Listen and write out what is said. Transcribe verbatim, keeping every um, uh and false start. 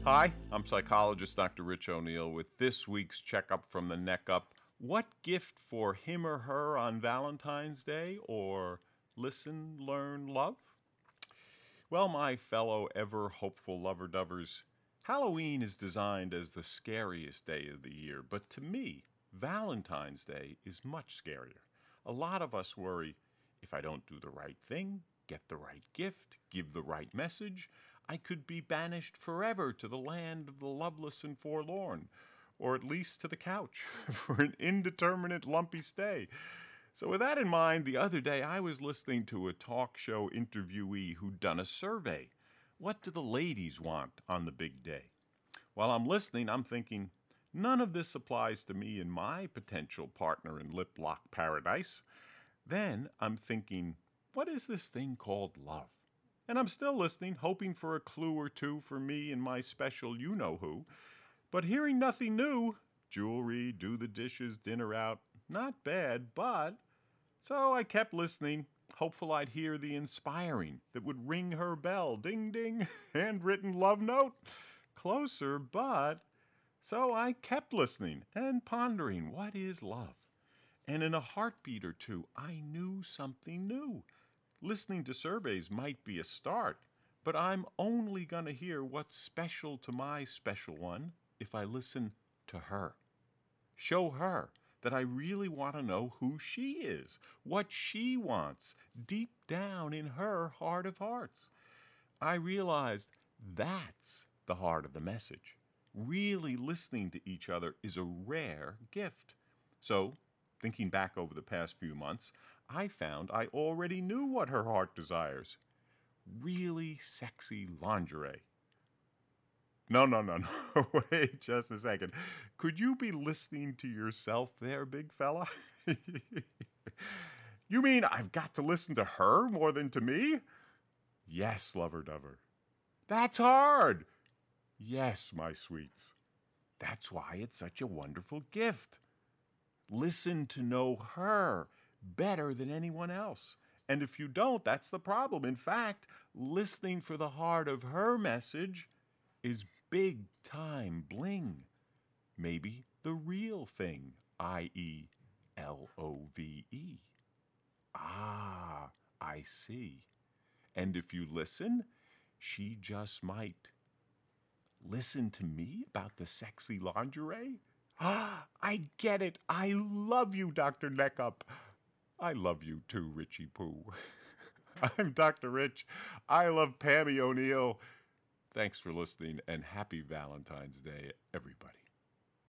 Hi, I'm psychologist Doctor Rich O'Neill with this week's Checkup from the Neck Up. What gift for him or her on Valentine's Day? Or listen, learn, love? Well, my fellow ever hopeful lover-dovers, Halloween is designed as the scariest day of the year, but to me, Valentine's Day is much scarier. A lot of us worry, if I don't do the right thing, get the right gift, give the right message, I could be banished forever to the land of the loveless and forlorn, or at least to the couch for an indeterminate lumpy stay. So with that in mind, the other day I was listening to a talk show interviewee who'd done a survey. What do the ladies want on the big day? While I'm listening, I'm thinking, none of this applies to me and my potential partner in lip lock paradise. Then I'm thinking, what is this thing called love? And I'm still listening, hoping for a clue or two for me and my special you-know-who. But hearing nothing new, jewelry, do the dishes, dinner out, not bad, but... So I kept listening, hopeful I'd hear the inspiring that would ring her bell. Ding, ding, handwritten love note. Closer, but... So I kept listening and pondering, what is love? And in a heartbeat or two, I knew something new. Listening to surveys might be a start, but I'm only going to hear what's special to my special one if I listen to her. Show her that I really want to know who she is, what she wants, deep down in her heart of hearts. I realized that's the heart of the message. Really listening to each other is a rare gift. So, thinking back over the past few months, I found I already knew what her heart desires. Really sexy lingerie. No, no, no, no. Wait just a second. Could you be listening to yourself there, big fella? You mean I've got to listen to her more than to me? Yes, lover-dover. That's hard. Yes, my sweets. That's why it's such a wonderful gift. Listen to know her better than anyone else. And if you don't, that's the problem. In fact, listening for the heart of her message is big time bling. Maybe the real thing, that is L O V E. Ah, I see. And if you listen, she just might listen to me about the sexy lingerie. Ah, I get it. I love you, Doctor Neckup. I love you too, Richie Poo. I'm Doctor Rich. I love Pammy O'Neill. Thanks for listening, and happy Valentine's Day, everybody.